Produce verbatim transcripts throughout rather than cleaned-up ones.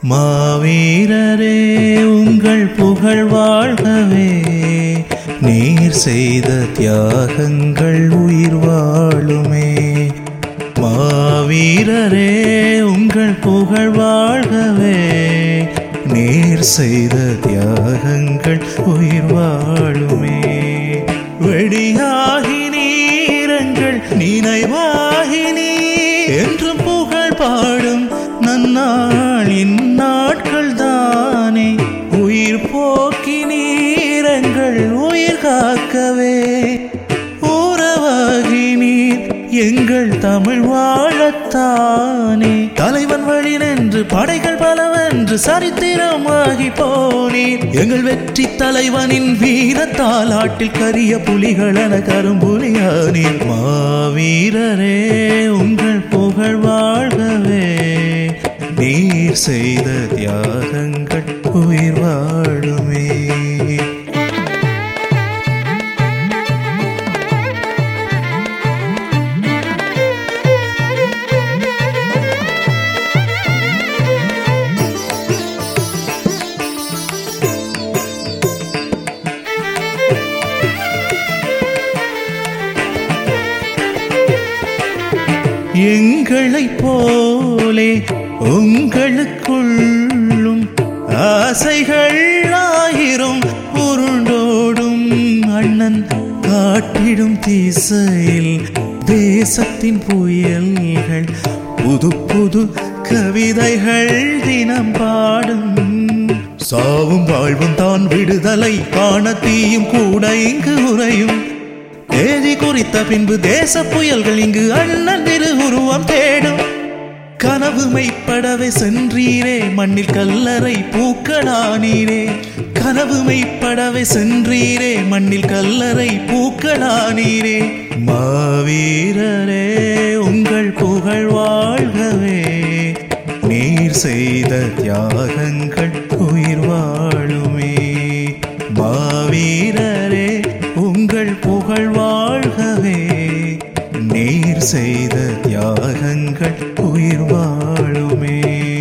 மாவீரரே உங்கள் புகழ் வாழ்கவே, நீர் செய்த தியாகங்கள் உயிர் வாழுமே. மாவீரரே உங்கள் புகழ் வாழ்கவே, நீர் செய்த தியாகங்கள் உயிர் வாழுமே. வெடியாகி நீரங்கள் நினைவாகி நீ என்றும் புகழ் பாடும் நன்னாள் இந்நாட்கள் தானே. உயிர் போக்கி நீரங்கள் உயிர் காக்கவே, உறவாகி நீர் எங்கள் தமிழ் வாழத்தானே. தலைவன் வழி நின்று படைகள் பலவென்று சரித்திரமாகி போனீர். எங்கள் வெற்றி தலைவனின் வீரத்தால் ஆட்டில் கரிய புலிகளென கரும்புலியானீர். மாவீரரே உங்கள் புகழ் வாழ்கவே, நீர் செய்த தியாகங்கள் உயிர் வாழுமே. எங்களைப் போலே உங்களுக்குள்ளும் ஆசைகள் ஆயிரம் உருண்டோடும். அண்ணன் காட்டிடும் திசையில் தேசத்தின் புயல்கள் புது புது கவிதைகள் தினம் பாடும். சாவும் வாழ்வும் தான் விடுதலை காண தீயும் கூட இங்கு உறையும். தேதி குறித்த பின்பு தேச புயல்கள் இங்கு அண்ணன் திரு உருவம் தேடும். கனவு மெய்ப்படவே சென்றீரே, மண்ணில் கல்லறை பூக்களானீரே. கனவு மெய்ப்படவே சென்றீரே, மண்ணில் கல்லறை பூக்களானீரே. மாவீரரே உங்கள் புகழ் வாழ்கவே, நீர் செய்த தியாகங்கள் உயிர் வாழுமே. மாவீரரே உங்கள் புகழ் வாழ்கவே, நீர் செய்த தியாகங்கள் உயிர் வாழுமே.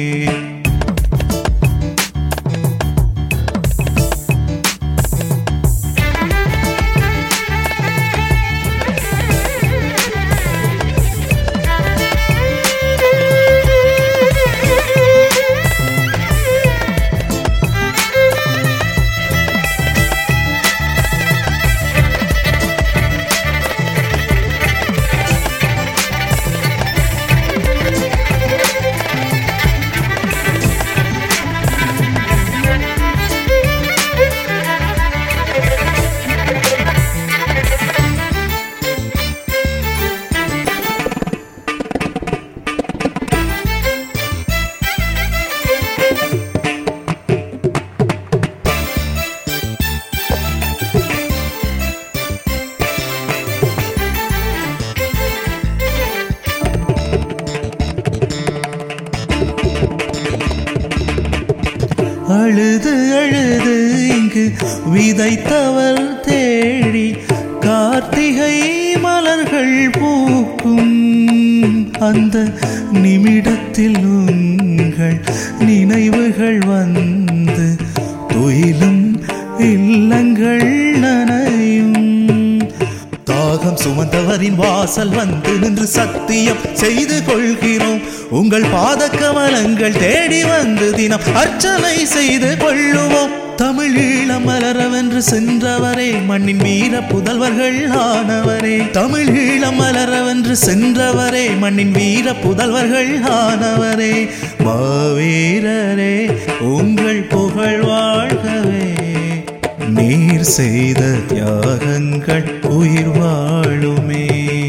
அழுது அழுது இங்கு விதைத்தவர் தேடி கார்த்திகை மலர்கள் பூக்கும். அந்த நிமிடத்தில் உங்கள் நினைவுகள் வந்து துயிலும் இல்லங்கள் நனையும். தாகம் சுமந்தவரின் வாசல் வந்து நின்று சத்தியம் செய்து கொள்கிறோம். உங்கள் பாத கமலங்கள் தேடி வந்து தினம் அர்ச்சனை செய்து கொள்ளுவோம். தமிழ் ஈழம் மலரவென்று சென்றவரே, மண்ணின் வீர புதல்வர்கள் ஆனவரே. தமிழ் ஈழம் மலரவென்று சென்றவரே, மண்ணின் வீர புதல்வர்கள் ஆனவரே. மாவீரரே உங்கள் புகழ் வாழ்கவே, நீர் செய்த தியாகங்கள் உயிர் வாழுமே.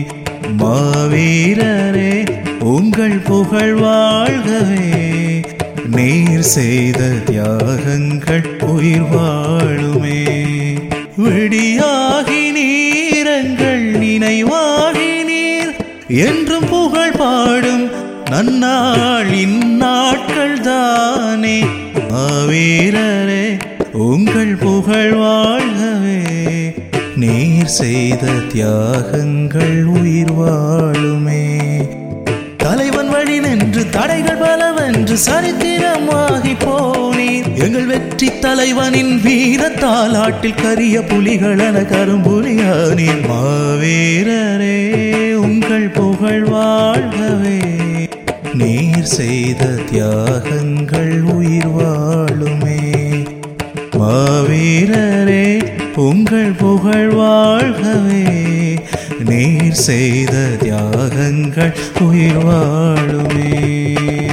மாவீரரே உங்கள் புகழ் வாழ்கவே, நீர் செய்த தியாகங்கள் உயிர் வாழுமே. விடியாகி நீரங்கள் நினைவாகி நீர் என்றும் புகழ் பாடும் நன்னாள் இந்நாட்கள் தானே. மாவீரரே உங்கள் புகழ் வாழ்கவே, நீர் செய்த தியாகங்கள் உயிர் வாழுமே. தலைவன் வழி நின்று தடைகள் பலவென்று சரித்திரமாகி போனீர். எங்கள் வெற்றி தலைவனின் வீரத்தால் ஆட்டில் கரிய புலிகளென கரும்புலியானீர். மாவீரரே உங்கள் புகழ் வாழ்கவே, நீர் செய்த தியாகங்கள் உயிர் வாழுமே. மாவீரரே உங்கள் புகழ் வாழ்கவே, நீர் செய்த தியாகங்கள் உயிர் வாழுமே.